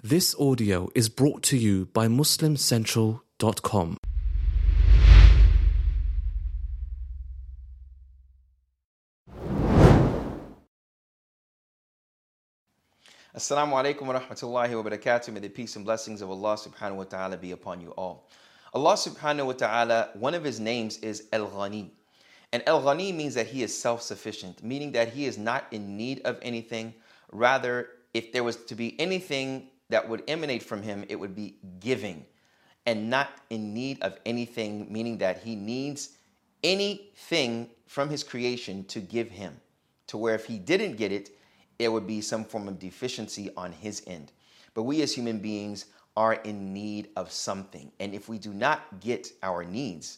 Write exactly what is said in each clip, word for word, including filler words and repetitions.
This audio is brought to you by Muslim Central dot com. Assalamu alaikum wa rahmatullahi wa barakatuh. May the peace and blessings of Allah subhanahu wa ta'ala be upon you all. Allah subhanahu wa ta'ala, one of his names is Al-Ghani. And Al-Ghani means that he is self-sufficient, meaning that he is not in need of anything. Rather, if there was to be anything that would emanate from him, it would be giving and not in need of anything, meaning that he needs anything from his creation to give him, to where if he didn't get it, there would be some form of deficiency on his end. But we as human beings are in need of something. And if we do not get our needs,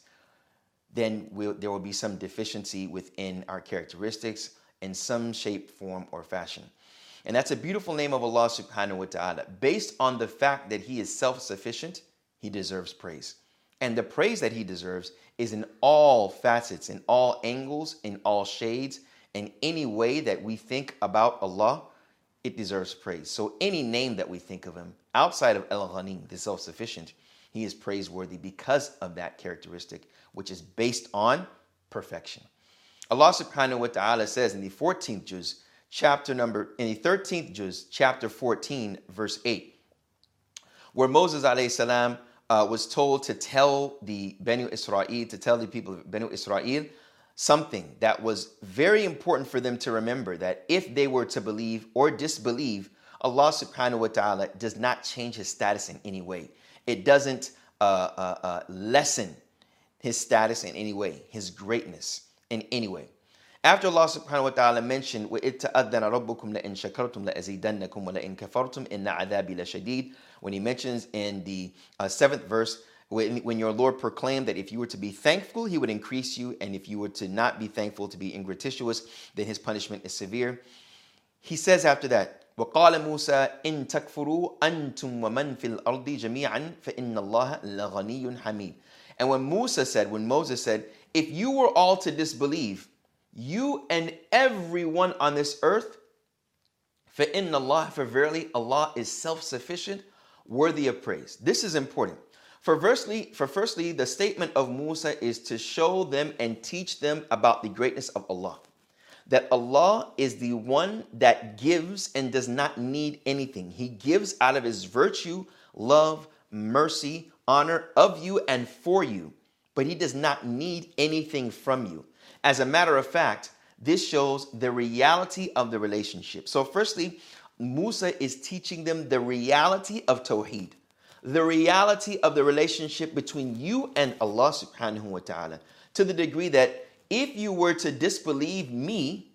then we'll, there will be some deficiency within our characteristics in some shape, form, or fashion. And that's a beautiful name of Allah subhanahu wa ta'ala. Based on the fact that he is self-sufficient, he deserves praise. And the praise that he deserves is in all facets, in all angles, in all shades, in any way that we think about Allah, it deserves praise. So any name that we think of him, outside of Al-Ghani, the self-sufficient, he is praiseworthy because of that characteristic, which is based on perfection. Allah subhanahu wa ta'ala says in the fourteenth juz, chapter number, in the thirteenth juz, chapter fourteen, verse eight, where Moses alayhi salam uh, was told to tell the Banu Israel, to tell the people of Banu Israel something that was very important for them to remember, that if they were to believe or disbelieve, Allah subhanahu wa ta'ala does not change his status in any way. It doesn't uh, uh, uh, lessen his status in any way, his greatness in any way. After Allah subhanahu wa ta'ala mentioned, وَإِذْ تَأَذَّنَ رَبُّكُمْ لَإِن شَكَرْتُمْ لَأَزِيدَنَّكُمْ وَلَإِن كَفَرْتُمْ إِنَّ عَذَابِي لَشَدِيدٌ, when he mentions in the uh, seventh verse, when, when your Lord proclaimed that if you were to be thankful, he would increase you, and if you were to not be thankful, to be ingratituous, then his punishment is severe. He says after that, وَقَالَ مُوسَى إِن تَكْفُرُوا أَنْتُمْ وَمَنْ فِي الْأَرْضِ جَمِيعًا فَإِنَّ اللَّهَ لَغَنِيٌّ حَمِيدٌ. And when Musa said, when Moses said, if you were all to disbelieve, you and everyone on this earth, فَإِنَّ اللَّهَ, for verily Allah is self-sufficient, worthy of praise. This is important. For firstly, for firstly, the statement of Musa is to show them and teach them about the greatness of Allah. That Allah is the one that gives and does not need anything. He gives out of his virtue, love, mercy, honor of you and for you. But he does not need anything from you. As a matter of fact, this shows the reality of the relationship. So firstly, Musa is teaching them the reality of Tawheed, the reality of the relationship between you and Allah subhanahu wa ta'ala, to the degree that if you were to disbelieve me,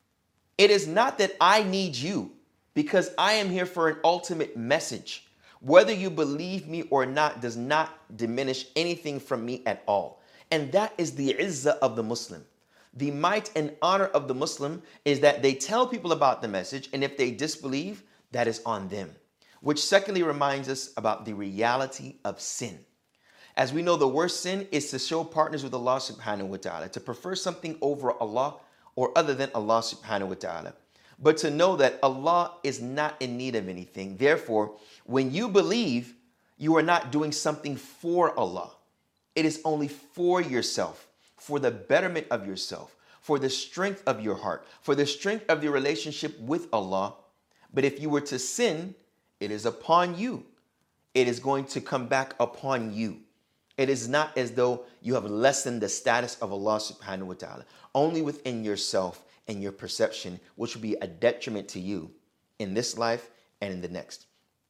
it is not that I need you, because I am here for an ultimate message. Whether you believe me or not does not diminish anything from me at all. And that is the izzah of the Muslim. The might and honor of the Muslim is that they tell people about the message, and if they disbelieve, that is on them. Which secondly reminds us about the reality of sin. As we know, the worst sin is to show partners with Allah subhanahu wa ta'ala, to prefer something over Allah or other than Allah subhanahu wa ta'ala. But to know that Allah is not in need of anything. Therefore, when you believe, you are not doing something for Allah. It is only for yourself, for the betterment of yourself, for the strength of your heart, for the strength of your relationship with Allah. But if you were to sin, it is upon you. It is going to come back upon you. It is not as though you have lessened the status of Allah subhanahu wa ta'ala, only within yourself and your perception, which will be a detriment to you in this life and in the next.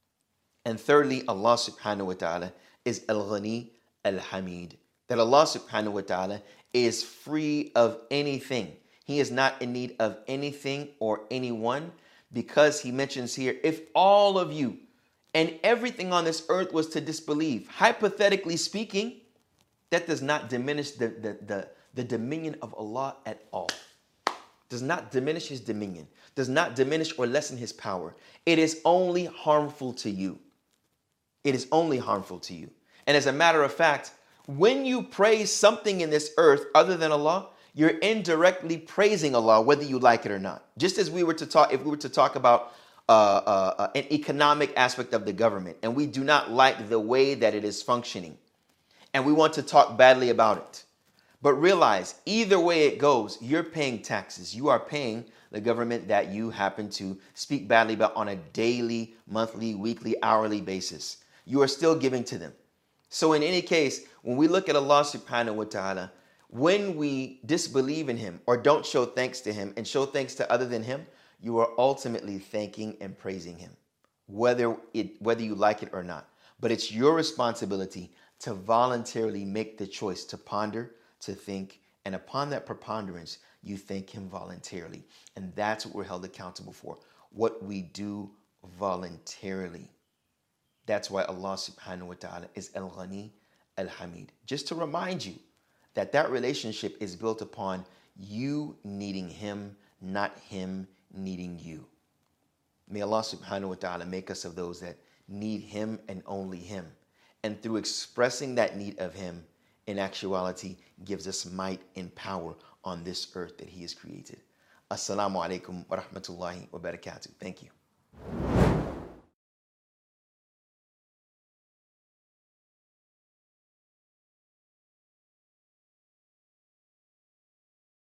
And thirdly, Allah subhanahu wa ta'ala is Al-Ghani Al-Hamid, that Allah subhanahu wa ta'ala is free of anything. He is not in need of anything or anyone, because he mentions here, if all of you and everything on this earth was to disbelieve, hypothetically speaking, that does not diminish the, the, the, the dominion of Allah at all. Does not diminish his dominion, does not diminish or lessen his power. It is only harmful to you. It is only harmful to you. And as a matter of fact, when you praise something in this earth other than Allah, you're indirectly praising Allah, whether you like it or not. Just as we were to talk, if we were to talk about uh, uh, an economic aspect of the government, and we do not like the way that it is functioning, and we want to talk badly about it. But realize, either way it goes, you're paying taxes. You are paying the government that you happen to speak badly about on a daily, monthly, weekly, hourly basis. You are still giving to them. So in any case, when we look at Allah subhanahu wa ta'ala, when we disbelieve in him or don't show thanks to him and show thanks to other than him, you are ultimately thanking and praising him, whether it whether you like it or not. But it's your responsibility to voluntarily make the choice to ponder, to think, and upon that preponderance, you thank him voluntarily. And that's what we're held accountable for, what we do voluntarily. That's why Allah subhanahu wa ta'ala is Al-Ghani, Al-Hamid. Just to remind you that that relationship is built upon you needing him, not him needing you. May Allah subhanahu wa ta'ala make us of those that need him and only him. And through expressing that need of him, in actuality, gives us might and power on this earth that he has created. Assalamu alaikum wa rahmatullahi wa barakatuh. Thank you.